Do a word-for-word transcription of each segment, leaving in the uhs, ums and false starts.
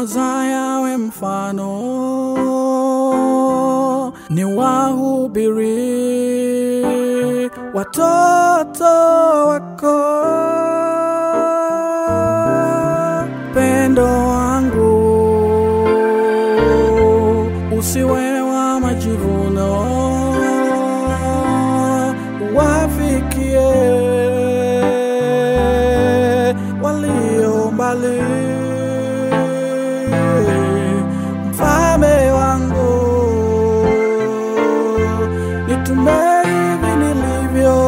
waza we mfano, ni wahubiri watoto wako. Pendo wangu usiwe wa majivuno, wafikie walio mbali. Mfalme wangu, nitume hivi nilivyo,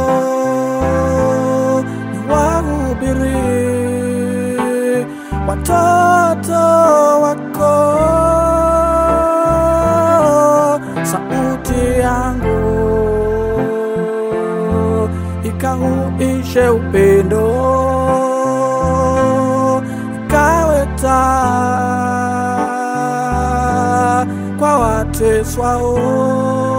niwahubiri watoto wako. Sauti yangu ikahuishe upendo, ikawe taa kwa wateswao.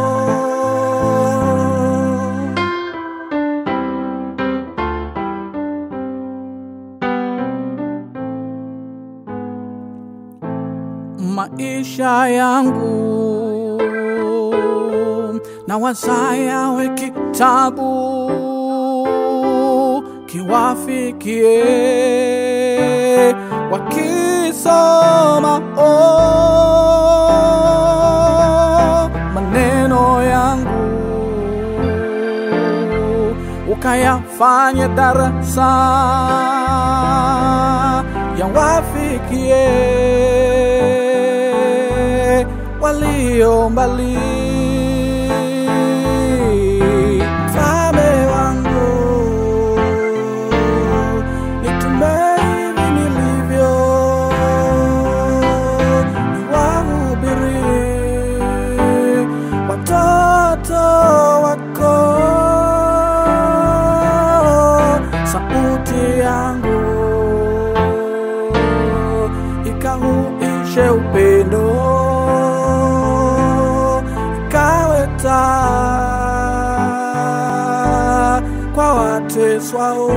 Maisha yangu na waza we kitabu, kiwafikie wakisoma oh, maneno yangu ukayafanye darasa, yawafikie walio mbali. Mfalme wangu, nitume hivi nilivyo, niwahubiri watoto wako. Sauti yangu ikahuishe upendo, ikawe taa kwa wateswao.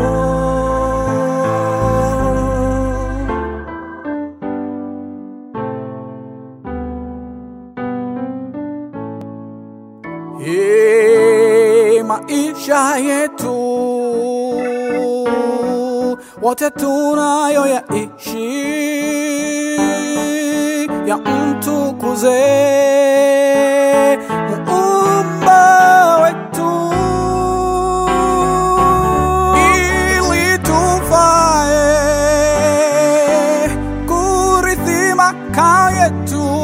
Hey, maisha yetu wote tunayo yaishi, ya mtukuze Muumba wetu, ili tufae kurithi makao yetu.